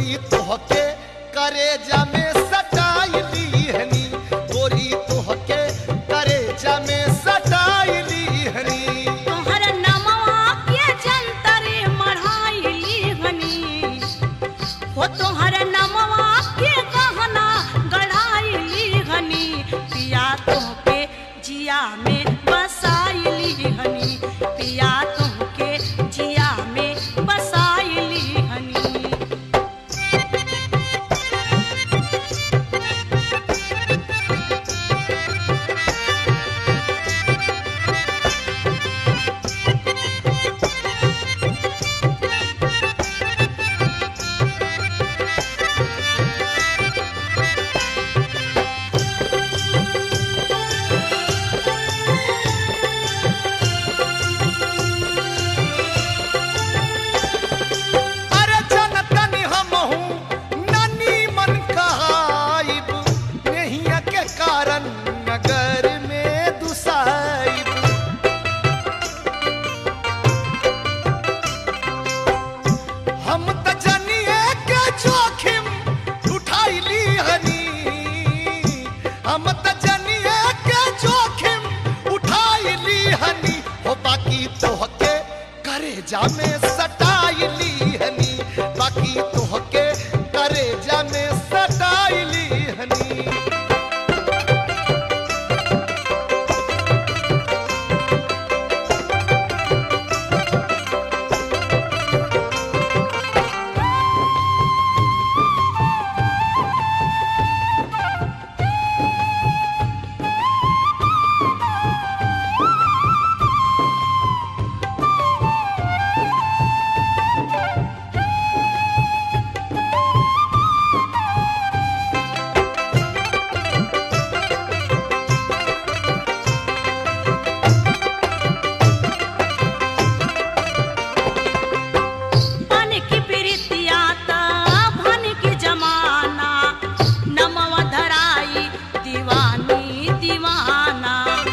गोरी तोहके करेजा में सटाइली हनी, गोरी तोहके करेजा में सटाइली हनी। तोहर नमवा के जंतरे मढ़ाइली हनी, हो तोहर नमवा के गहना गढ़ाइली हनी। पिया तोहके जिया में बसाइली हनी, पिया तोहके जिया में बसाइली हनी। अरे जनतनी हमहू नानी मन कहाइब, नहिया के कारण नगर में दुसाइब। हम त जनिए के जोखिम उठाइली हनी, हम त जनिए के जोखिम उठाइली हनी। हो बाकी तोहके करेजा में सटाइली हनी, बाकी तोहके करेजा में सटाइली हनी। बन की प्रीतिया ता भन की जमाना, नमवा धराई दीवानी दीवाना।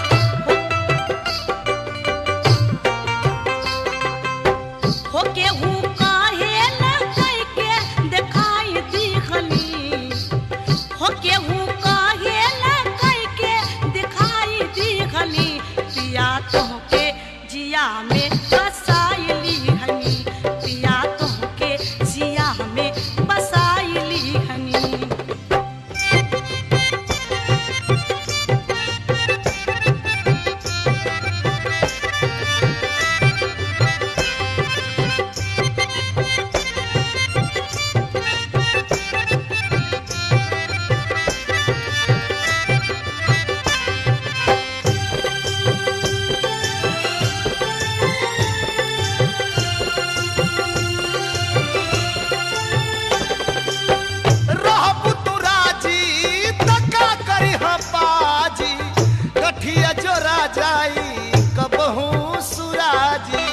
हो केहू काहे न कह के दिखाई दिखली, हो केहू काहे न कह के दिखाई दिखली। पिया तोहके जिया में बसाइली हनी, पिया तोहके जिया में बसाइली हनी। रहबु तू राजी त का करी हम बाजी, गठिया जोरा जाई कबहू सुराजी।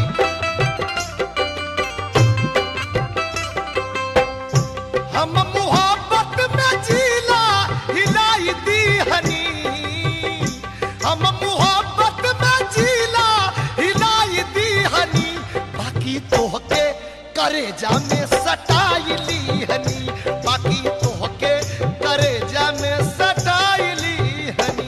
हम मुहब्बत में जिला हिलाई दी हनी, हम मुहब्बत में जिला हिलाई दी हनी। बाकी तोहके करेजा में सटाइली हनी, बाकी तोहके करेजा में सटाइली हनी।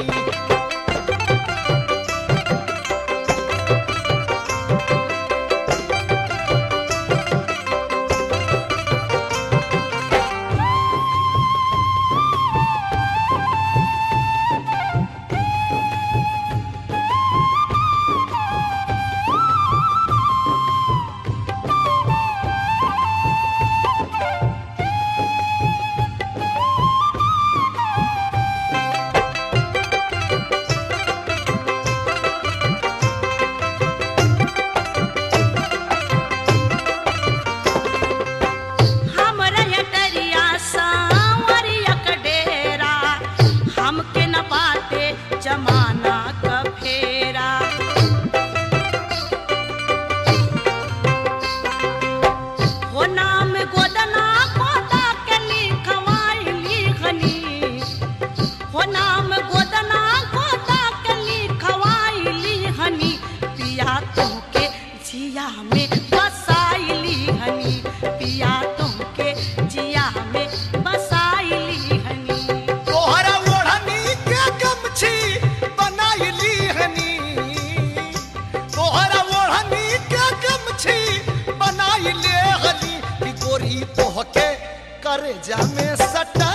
हमरा यटरिया सांवरिया का डेरा, हमके न बाटे जमाना का फेरा। हो नाम गोदना गोदा के लिखवाइली हनी, हो नाम गोदना गोदा के लिखवाइली हनी। पिया तोहके जिया में बसाइली हनी, पिया तोहके करे जा में सटा